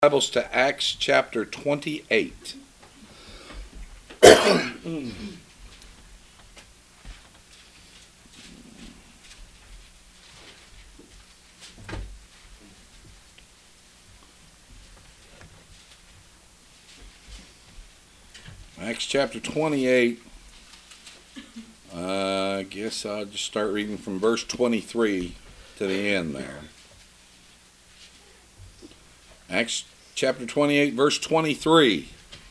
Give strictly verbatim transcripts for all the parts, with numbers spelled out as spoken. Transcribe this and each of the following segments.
Bibles to Acts chapter twenty-eight. Acts chapter twenty-eight. Uh, I guess I'll just start reading from verse twenty-three to the end there. Acts chapter twenty-eight, verse twenty-three.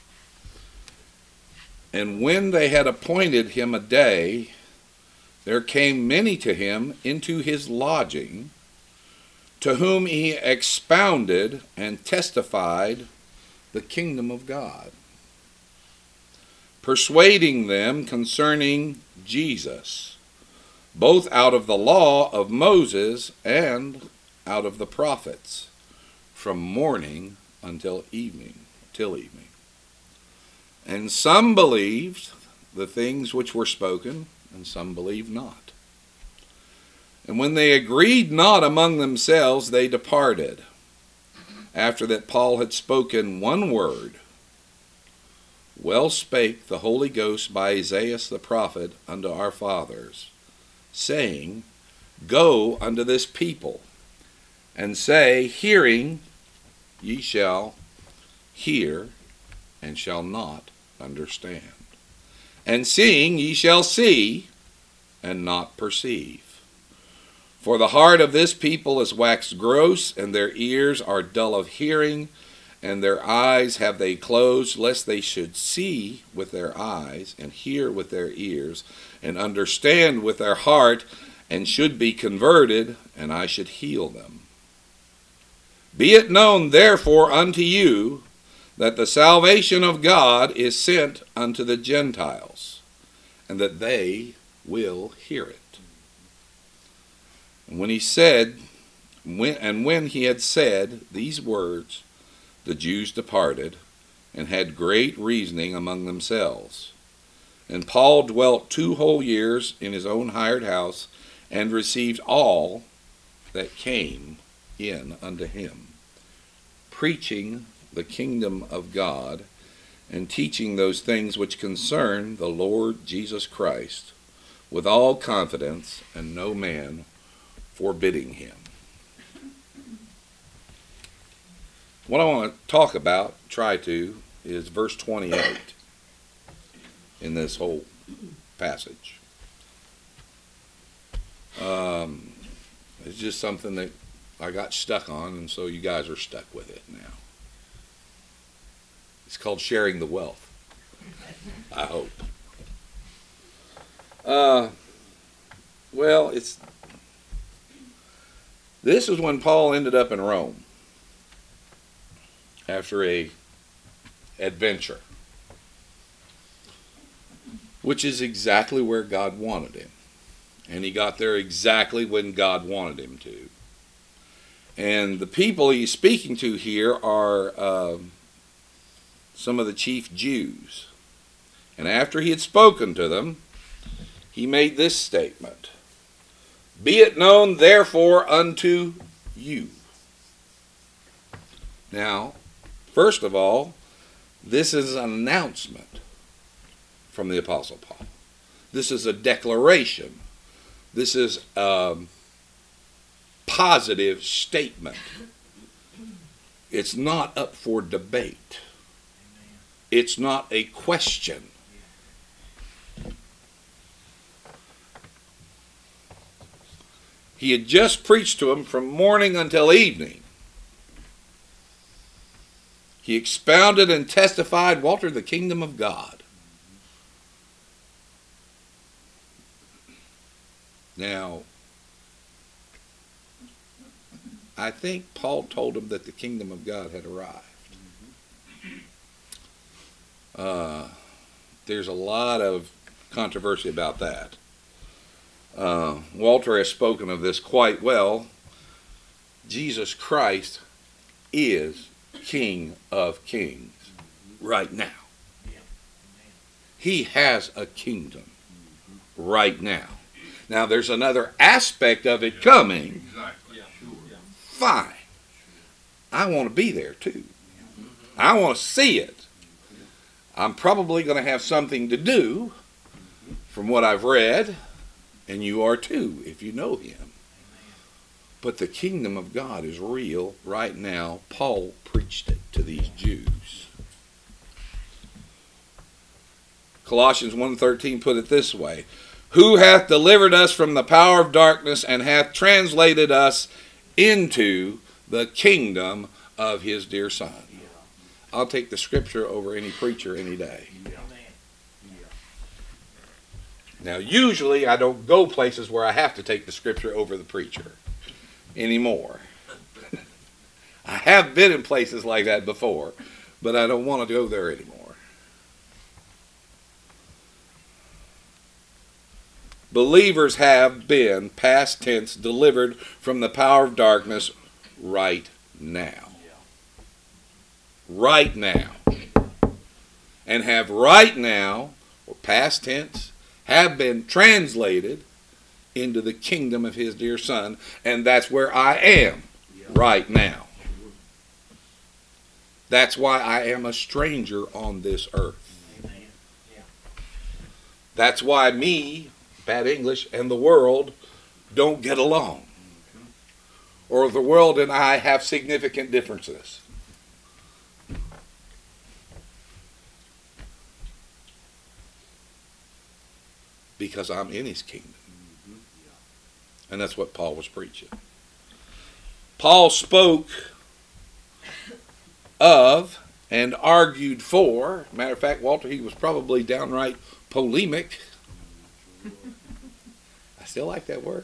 And when they had appointed him a day, there came many to him into his lodging, to whom he expounded and testified the kingdom of God, persuading them concerning Jesus, both out of the law of Moses and out of the prophets, from morning until evening, till evening. And some believed the things which were spoken, and some believed not. And when they agreed not among themselves, they departed, after that Paul had spoken one word. Well spake the Holy Ghost by Isaiah the prophet unto our fathers, saying, Go unto this people, and say, Hearing ye shall hear, and shall not understand. And seeing ye shall see, and not perceive. For the heart of this people is waxed gross, and their ears are dull of hearing, and their eyes have they closed, lest they should see with their eyes, and hear with their ears, and understand with their heart, and should be converted, and I should heal them. Be it known therefore unto you, that the salvation of God is sent unto the Gentiles, and that they will hear it. And when he said, when, and when he had said these words, the Jews departed, and had great reasoning among themselves. And Paul dwelt two whole years in his own hired house, and received all that came in unto him, preaching the kingdom of God, and teaching those things which concern the Lord Jesus Christ, with all confidence, and no man forbidding him. What I want to talk about, try to, is verse twenty-eight in this whole passage. Um, it's just something that I got stuck on, and so you guys are stuck with it now. It's called sharing the wealth, I hope. Uh, well, it's this is when Paul ended up in Rome after a adventure, which is exactly where God wanted him. And he got there exactly when God wanted him to. And the people he's speaking to here are uh, some of the chief Jews. And after he had spoken to them, he made this statement. Be it known therefore unto you. Now, first of all, this is an announcement from the Apostle Paul. This is a declaration. This is a positive statement. It's not up for debate. It's not a question. He had just preached to them from morning until evening. He expounded and testified, Walter, the kingdom of God. Now, I think Paul told him that the kingdom of God had arrived. Uh, there's a lot of controversy about that. Uh, Walter has spoken of this quite well. Jesus Christ is King of Kings right now. He has a kingdom right now. Now there's another aspect of it coming. Fine. I want to be there too. I want to see it. I'm probably going to have something to do from what I've read, and you are too if you know him. But the kingdom of God is real right now. Paul preached it to these Jews. Colossians one thirteen put it this way: who hath delivered us from the power of darkness and hath translated us into the kingdom of his dear Son. I'll take the scripture over any preacher any day. Now, usually I don't go places where I have to take the scripture over the preacher anymore. I have been in places like that before, but I don't want to go there anymore. Believers have been, past tense, delivered from the power of darkness right now. Right now. And have right now, or past tense, have been translated into the kingdom of his dear Son. And that's where I am right now. That's why I am a stranger on this earth. That's why me, bad English, and the world don't get along. Or the world and I have significant differences. Because I'm in his kingdom. And that's what Paul was preaching. Paul spoke of and argued for. Matter of fact, Walter, he was probably downright polemic. I still like that word.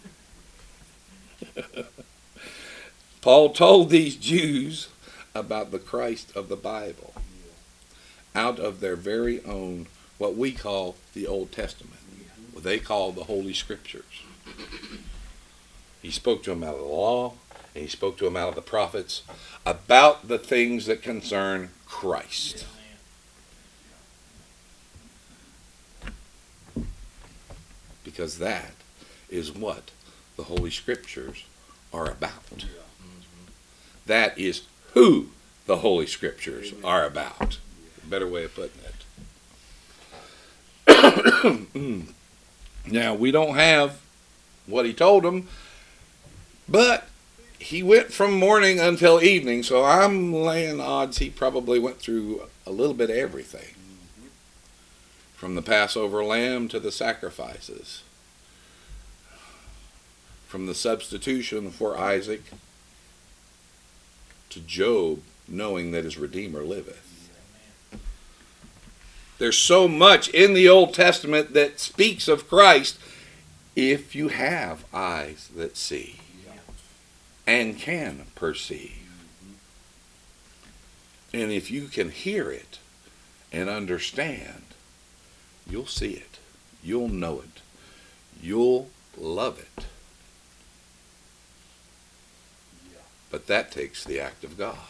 Paul told these Jews about the Christ of the Bible out of their very own, what we call the Old Testament. What they call the Holy Scriptures. He spoke to them out of the law, and he spoke to them out of the prophets about the things that concern Christ. Because that is what the Holy Scriptures are about. That is who the Holy Scriptures are about. A better way of putting it. Now, we don't have what he told them, but he went from morning until evening, so I'm laying odds he probably went through a little bit of everything. From the Passover lamb to the sacrifices. From the substitution for Isaac to Job, knowing that his Redeemer liveth. There's so much in the Old Testament that speaks of Christ if you have eyes that see and can perceive. And if you can hear it and understand, you'll see it. You'll know it. You'll love it. But that takes the act of God.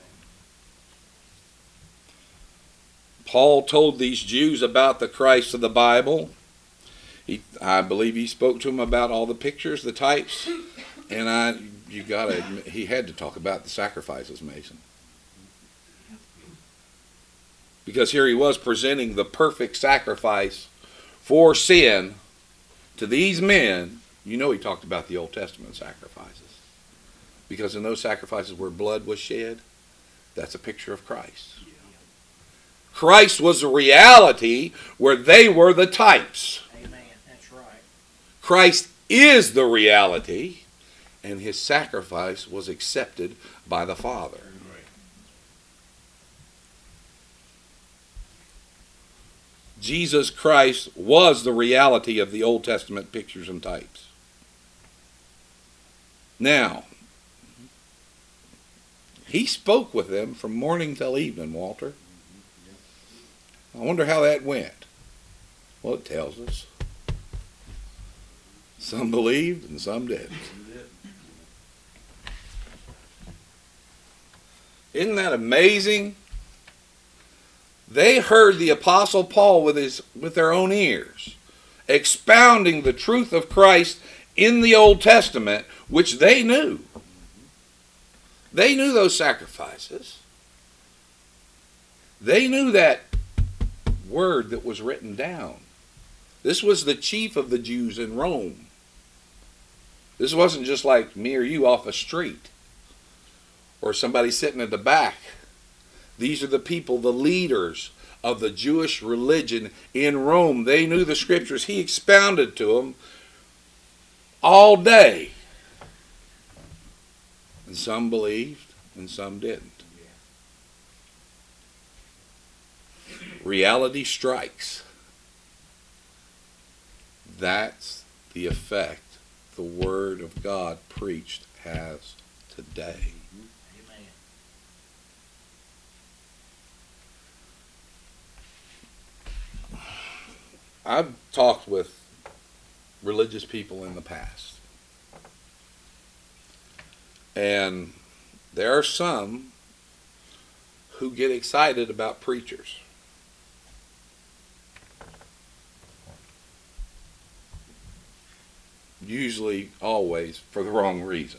Paul told these Jews about the Christ of the Bible. He, I believe he spoke to them about all the pictures, the types, and I, you got to admit, he had to talk about the sacrifices, Mason. Because here he was presenting the perfect sacrifice for sin to these men. You know he talked about the Old Testament sacrifices. Because in those sacrifices where blood was shed, that's a picture of Christ. Christ was the reality where they were the types. Amen. That's right. Christ is the reality, and his sacrifice was accepted by the Father. Right. Jesus Christ was the reality of the Old Testament pictures and types. Now, he spoke with them from morning till evening, Walter. I wonder how that went. Well, it tells us. Some believed and some didn't. Isn't that amazing? They heard the Apostle Paul with his with their own ears, expounding the truth of Christ in the Old Testament, which they knew. They knew those sacrifices. They knew that word that was written down. This was the chief of the Jews in Rome. This wasn't just like me or you off a street or somebody sitting at the back. These are the people, the leaders of the Jewish religion in Rome. They knew the scriptures. He expounded to them all day. And some believed and some didn't. Reality strikes. That's the effect the Word of God preached has today. Amen. I've talked with religious people in the past. And there are some who get excited about preachers. Usually, always, for the wrong reason.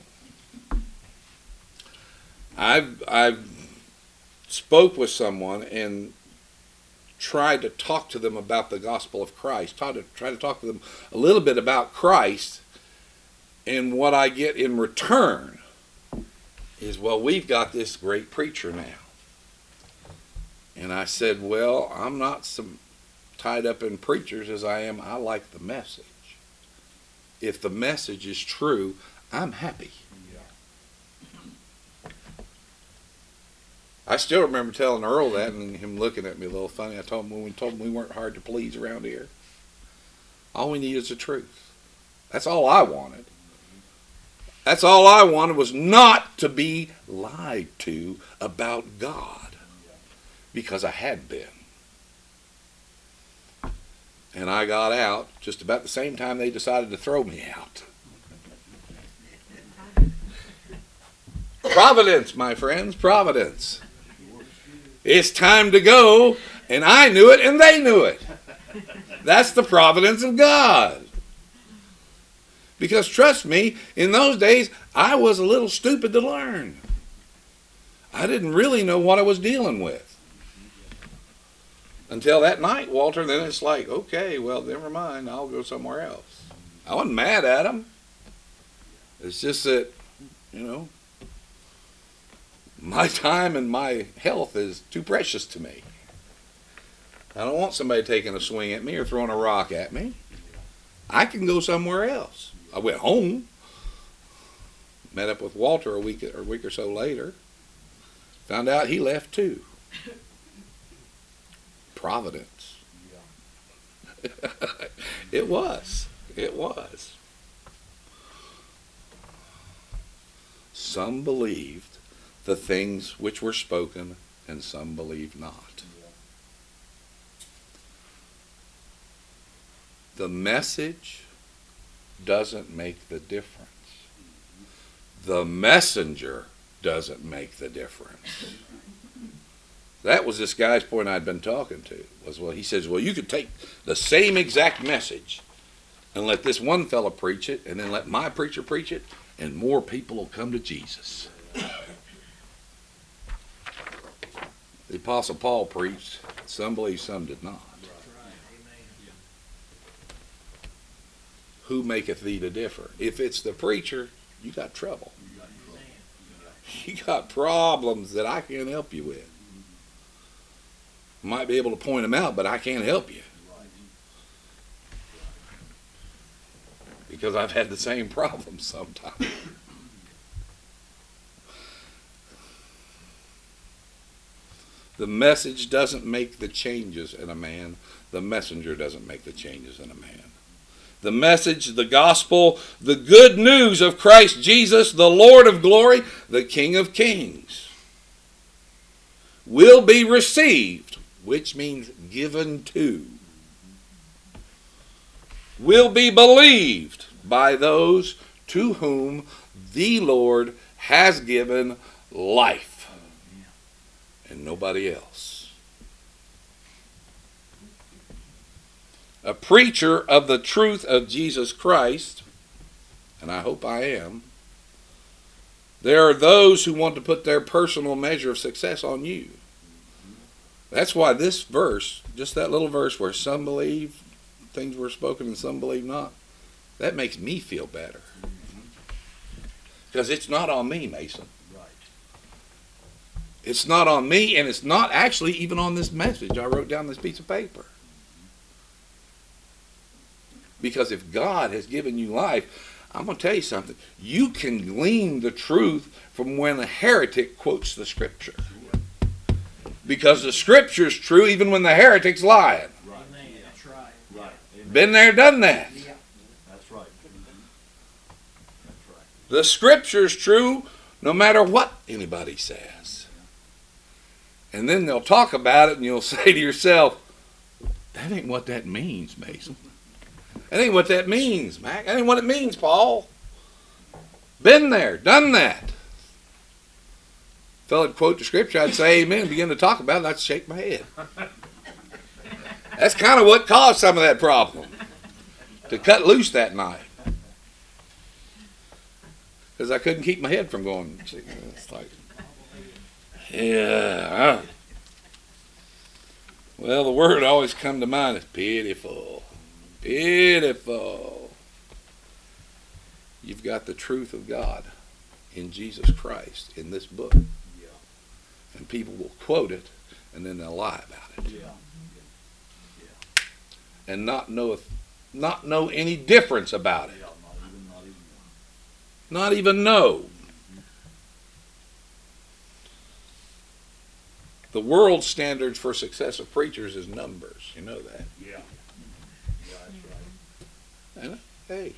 I've, I've spoke with someone and tried to talk to them about the gospel of Christ. Tried to, try to talk to them a little bit about Christ. And what I get in return is, well, we've got this great preacher now. And I said, well, I'm not so tied up in preachers as I am, I like the message. If the message is true, I'm happy. Yeah. I still remember telling Earl that and him looking at me a little funny. I told him when we told him we weren't hard to please around here. All we need is the truth. That's all I wanted. That's all I wanted, was not to be lied to about God, because I had been. And I got out just about the same time they decided to throw me out. Providence, my friends, providence. It's time to go, and I knew it and they knew it. That's the providence of God. Because trust me, in those days, I was a little stupid to learn. I didn't really know what I was dealing with. Until that night, Walter, then it's like, okay, well, never mind, I'll go somewhere else. I wasn't mad at him. It's just that, you know, my time and my health is too precious to me. I don't want somebody taking a swing at me or throwing a rock at me. I can go somewhere else. I went home, met up with Walter a week or a week or so later, found out he left too. Providence. It was. It was. Some believed the things which were spoken, and some believed not. The message doesn't make the difference. The messenger doesn't make the difference. That was this guy's point I'd been talking to. Was, well, he says, well, you could take the same exact message and let this one fella preach it, and then let my preacher preach it, and more people will come to Jesus. The Apostle Paul preached. Some believed, some did not. Who maketh thee to differ? If it's the preacher, you got trouble. You got problems that I can't help you with. Might be able to point them out, but I can't help you. Because I've had the same problem sometimes. The message doesn't make the changes in a man. The messenger doesn't make the changes in a man. The message, the gospel, the good news of Christ Jesus, the Lord of glory, the King of kings, will be received, which means given to, will be believed by those to whom the Lord has given life, and nobody else. A preacher of the truth of Jesus Christ, and I hope I am, there are those who want to put their personal measure of success on you. That's why this verse, just that little verse where some believe things were spoken and some believe not, that makes me feel better. Because it's not on me, Mason. Right. It's not on me, and it's not actually even on this message I wrote down this piece of paper. Because if God has given you life, I'm going to tell you something. You can glean the truth from when a heretic quotes the Scripture. Because the Scripture's true even when the heretic's lying. Right. That's right. Right. Been there, done that. Yeah. That's right. That's right. The Scripture's true no matter what anybody says. And then they'll talk about it and you'll say to yourself, that ain't what that means, Mason. That ain't what that means, Mac. That ain't what it means, Paul. Been there, done that. Fellow'd quote the Scripture, I'd say amen, begin to talk about it, and I'd shake my head. That's kind of what caused some of that problem. To cut loose that night. Because I couldn't keep my head from going. It's like, yeah. Well, the word always come to mind is pitiful. Pitiful. You've got the truth of God in Jesus Christ in this book. Yeah. And people will quote it and then they'll lie about it. Yeah. Yeah. And not know not know any difference about it. Yeah. Not even, not even. Not even know. The world standards for success of preachers is numbers. You know that. Yeah. Yeah, that's right. And, hey.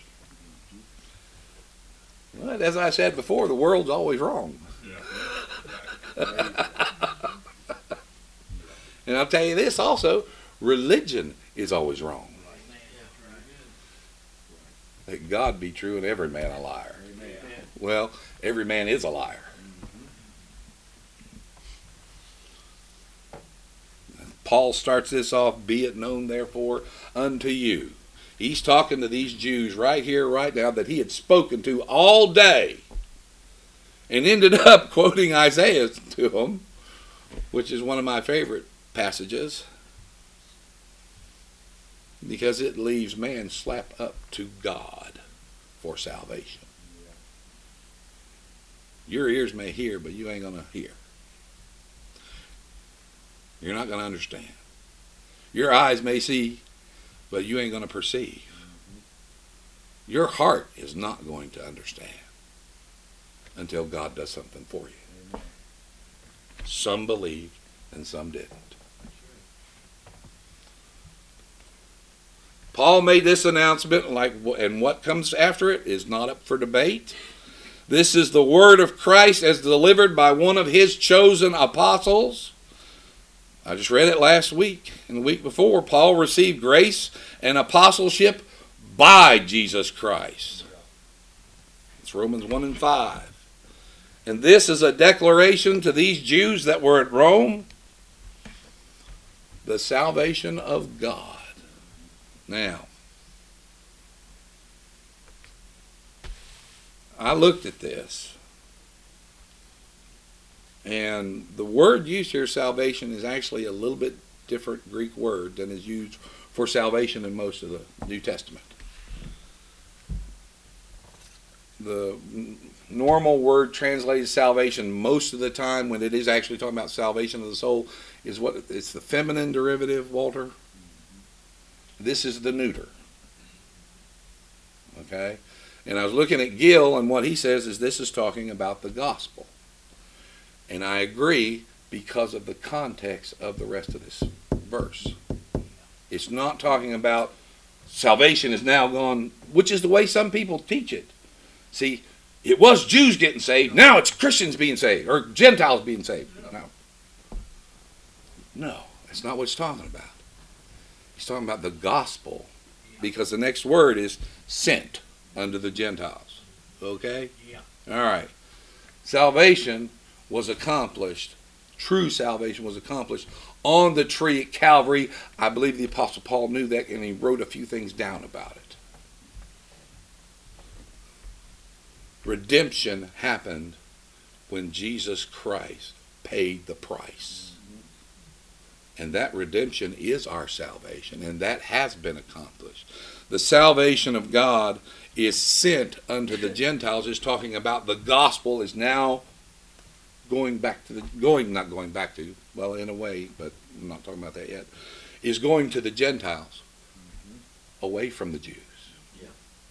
Well, as I said before, the world's always wrong. Yeah. And I'll tell you this also, religion is always wrong. That God be true and every man a liar. Amen. Well, every man is a liar. Paul starts this off, be it known therefore unto you. He's talking to these Jews right here, right now, that he had spoken to all day. And ended up quoting Isaiah to them, which is one of my favorite passages. Because it leaves man slapped up to God for salvation. Your ears may hear, but you ain't going to hear. You're not going to understand. Your eyes may see, but you ain't going to perceive. Your heart is not going to understand until God does something for you. Some believed and some didn't. Paul made this announcement, like, and what comes after it is not up for debate. This is the word of Christ as delivered by one of his chosen apostles. I just read it last week and the week before. Paul received grace and apostleship by Jesus Christ. It's Romans one and five. And this is a declaration to these Jews that were at Rome. The salvation of God. Now, I looked at this. And the word used here, salvation, is actually a little bit different Greek word than is used for salvation in most of the New Testament. The normal word translated salvation most of the time when it is actually talking about salvation of the soul is what it's the feminine derivative, Walter. This is the neuter. Okay? And I was looking at Gill, and what he says is this is talking about the gospel. And I agree because of the context of the rest of this verse. It's not talking about salvation is now gone, which is the way some people teach it. See, it was Jews getting saved, now it's Christians being saved, or Gentiles being saved. No. No, that's not what it's talking about. He's talking about the gospel, because the next word is sent unto the Gentiles. Okay? Yeah. All right. Salvation was accomplished, true salvation was accomplished on the tree at Calvary. I believe the Apostle Paul knew that, and he wrote a few things down about it. Redemption happened when Jesus Christ paid the price. And that redemption is our salvation, and that has been accomplished. The salvation of God is sent unto the Gentiles. Is talking about the gospel is now going back to the, going, not going back to, well, in a way, but I'm not talking about that yet, is going to the Gentiles, mm-hmm. away from the Jews. Yeah.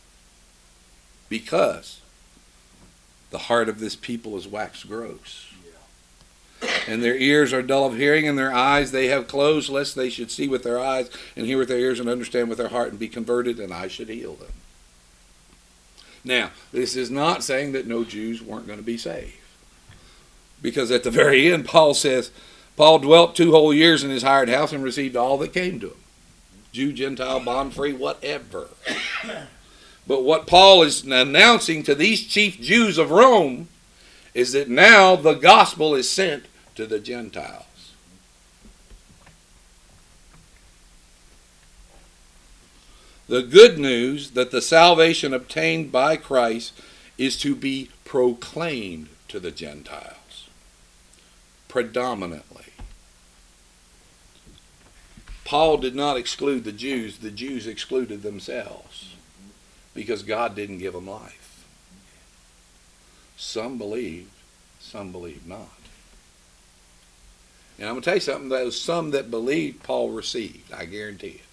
Because the heart of this people is waxed gross. Yeah. And their ears are dull of hearing, and their eyes they have closed, lest they should see with their eyes, and hear with their ears, and understand with their heart, and be converted, and I should heal them. Now, this is not saying that no Jews weren't going to be saved. Because at the very end, Paul says, Paul dwelt two whole years in his hired house and received all that came to him. Jew, Gentile, bond free, whatever. But what Paul is announcing to these chief Jews of Rome is that now the gospel is sent to the Gentiles. The good news that the salvation obtained by Christ is to be proclaimed to the Gentiles. Predominantly. Paul did not exclude the Jews. The Jews excluded themselves because God didn't give them life. Some believed, some believed not. And I'm going to tell you something, those some that believed, Paul received. I guarantee it.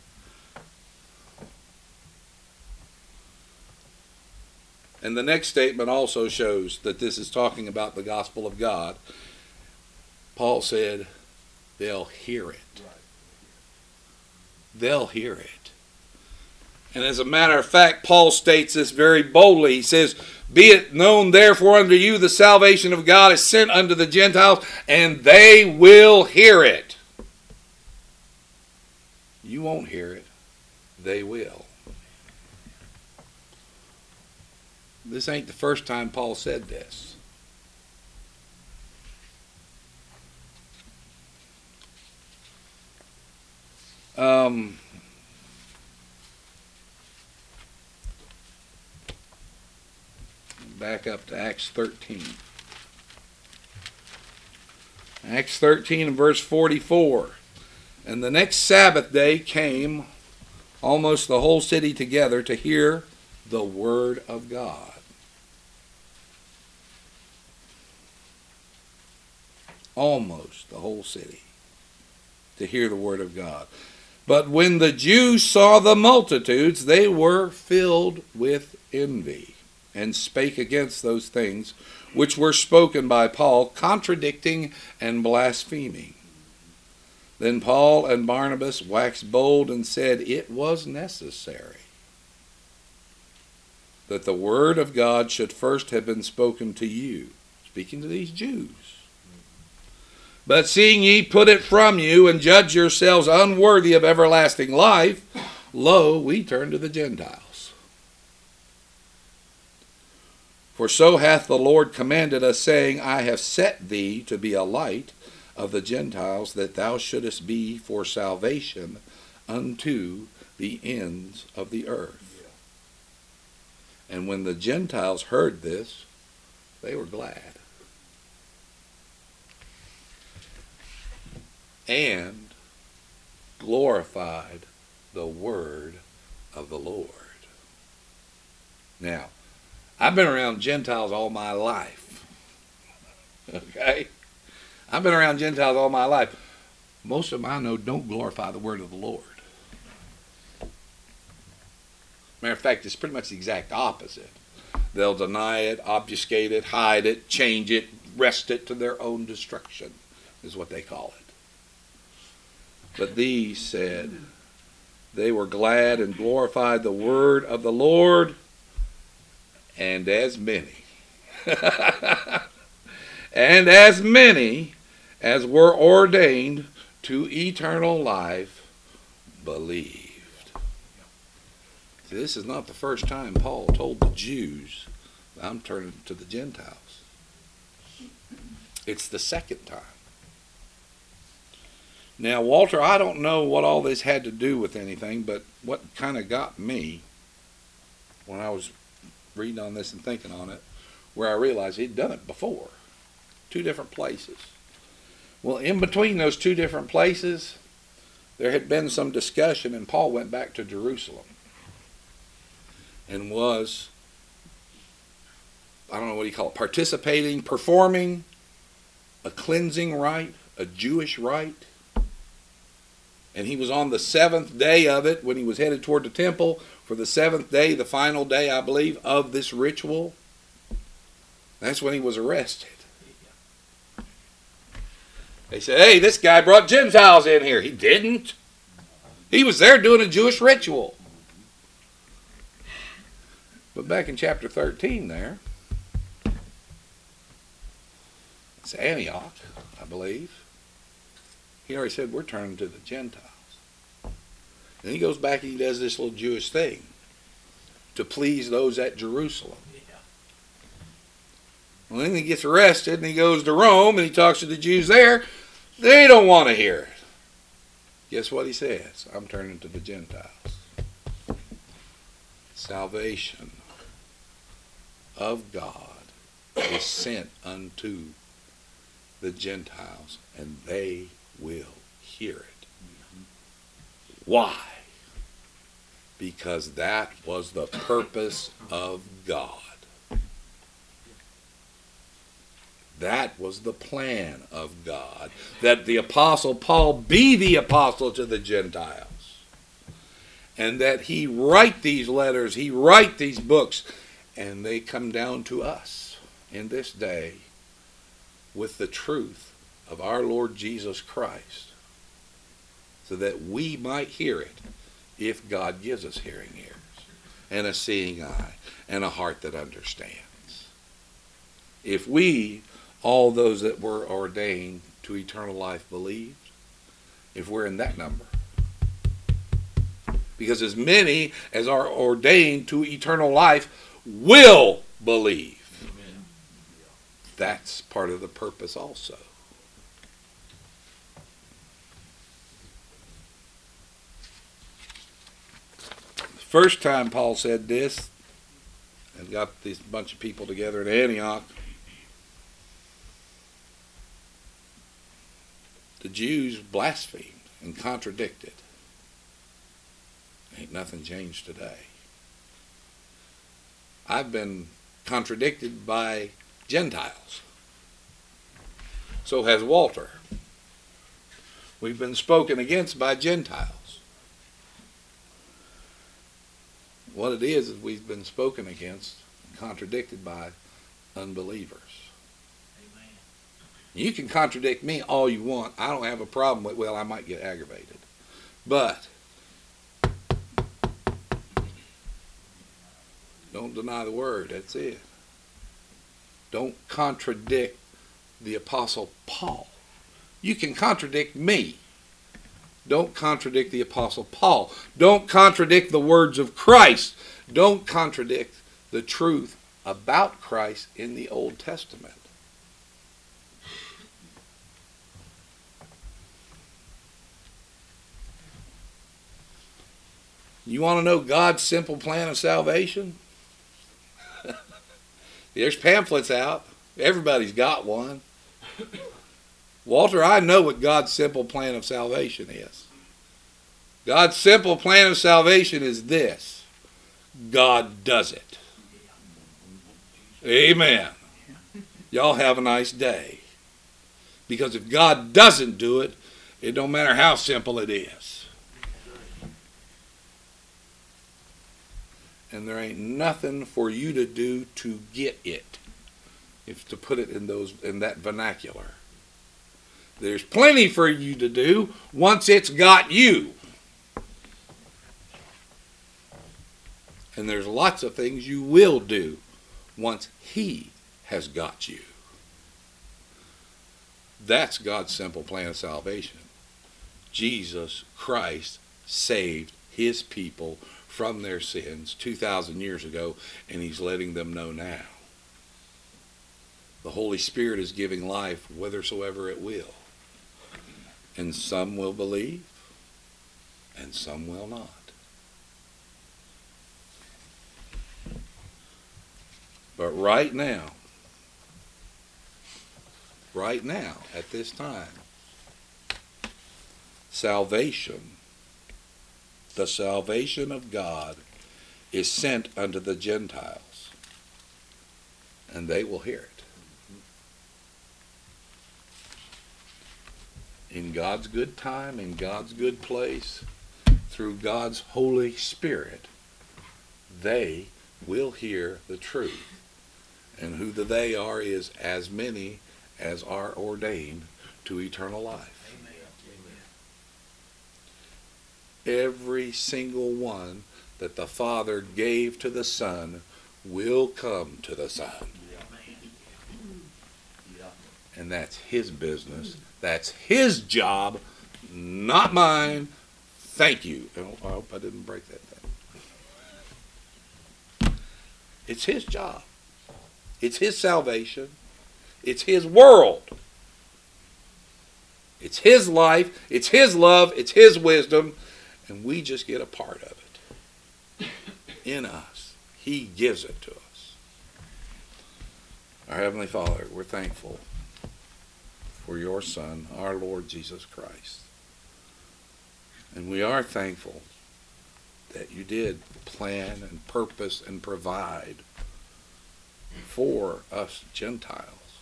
And the next statement also shows that this is talking about the gospel of God. Paul said, they'll hear it. They'll hear it. And as a matter of fact, Paul states this very boldly. He says, be it known therefore unto you the salvation of God is sent unto the Gentiles, and they will hear it. You won't hear it. They will. This ain't the first time Paul said this. Um, back up to Acts thirteen. Acts thirteen and verse forty-four. And the next Sabbath day came almost the whole city together to hear the word of God. Almost the whole city to hear the word of God. But when the Jews saw the multitudes, they were filled with envy, and spake against those things which were spoken by Paul, contradicting and blaspheming. Then Paul and Barnabas waxed bold and said, it was necessary that the word of God should first have been spoken to you, speaking to these Jews. But seeing ye put it from you, and judge yourselves unworthy of everlasting life, lo, we turn to the Gentiles. For so hath the Lord commanded us, saying, I have set thee to be a light of the Gentiles, that thou shouldest be for salvation unto the ends of the earth. And when the Gentiles heard this, they were glad. And glorified the word of the Lord. Now, I've been around Gentiles all my life. Okay? I've been around Gentiles all my life. Most of them I know don't glorify the word of the Lord. Matter of fact, it's pretty much the exact opposite. They'll deny it, obfuscate it, hide it, change it, wrest it to their own destruction, is what they call it. But these said, they were glad and glorified the word of the Lord, and as many, and as many as were ordained to eternal life believed. This is not the first time Paul told the Jews, I'm turning to the Gentiles. It's the second time. Now, Walter, I don't know what all this had to do with anything, but what kind of got me when I was reading on this and thinking on it, where I realized he'd done it before, two different places. Well, in between those two different places, there had been some discussion, and Paul went back to Jerusalem and was, I don't know what you call it, participating, performing a cleansing rite, a Jewish rite. And he was on the seventh day of it when he was headed toward the temple for the seventh day, the final day, I believe, of this ritual. That's when he was arrested. They said, hey, this guy brought Gentiles in here. He didn't. He was there doing a Jewish ritual. But back in chapter thirteen there, it's Antioch, I believe. He already said, we're turning to the Gentiles. And he goes back and he does this little Jewish thing to please those at Jerusalem. Well, then he gets arrested and he goes to Rome and he talks to the Jews there. They don't want to hear it. Guess what he says? I'm turning to the Gentiles. Salvation of God is sent unto the Gentiles, and they will hear it. Why? Because that was the purpose of God. That was the plan of God, that the Apostle Paul be the apostle to the Gentiles, and that he write these letters, he write these books, and they come down to us in this day with the truth of our Lord Jesus Christ, so that we might hear it if God gives us hearing ears and a seeing eye and a heart that understands. If we, all those that were ordained to eternal life, believed, if we're in that number, because as many as are ordained to eternal life will believe. Amen. That's part of the purpose also. First time Paul said this and got this bunch of people together at Antioch, the Jews blasphemed and contradicted. Ain't nothing changed today. I've been contradicted by Gentiles. So has Walter. We've been spoken against by Gentiles. What it is is we've been spoken against, contradicted by unbelievers. You can contradict me all you want. I don't have a problem with, well, I might get aggravated. But don't deny the word. That's it. Don't contradict the Apostle Paul. You can contradict me. Don't contradict the Apostle Paul. Don't contradict the words of Christ. Don't contradict the truth about Christ in the Old Testament. You want to know God's simple plan of salvation? There's pamphlets out. Everybody's got one. Walter, I know what God's simple plan of salvation is. God's simple plan of salvation is this. God does it. Amen. Y'all have a nice day. Because if God doesn't do it, it don't matter how simple it is. And there ain't nothing for you to do to get it, if to put it in those in that vernacular. There's plenty for you to do once it's got you. And there's lots of things you will do once He has got you. That's God's simple plan of salvation. Jesus Christ saved His people from their sins two thousand years ago, and He's letting them know now. The Holy Spirit is giving life whithersoever it will. And some will believe, and some will not. But right now, right now, at this time, salvation, the salvation of God, is sent unto the Gentiles, and they will hear it. In God's good time, in God's good place, through God's Holy Spirit, they will hear the truth. And who the they are is as many as are ordained to eternal life. Amen. Every single one that the Father gave to the Son will come to the Son. Yeah. And that's His business. That's His job, not mine. Thank you. Oh, I hope I didn't break that thing. It's His job. It's His salvation. It's His world. It's His life. It's His love. It's His wisdom. And we just get a part of it. In us. He gives it to us. Our Heavenly Father, we're thankful for your Son, our Lord Jesus Christ. And we are thankful that you did plan and purpose and provide for us Gentiles,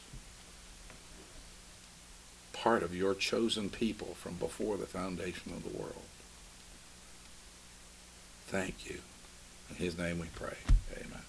part of your chosen people from before the foundation of the world. Thank you. In His name we pray. Amen.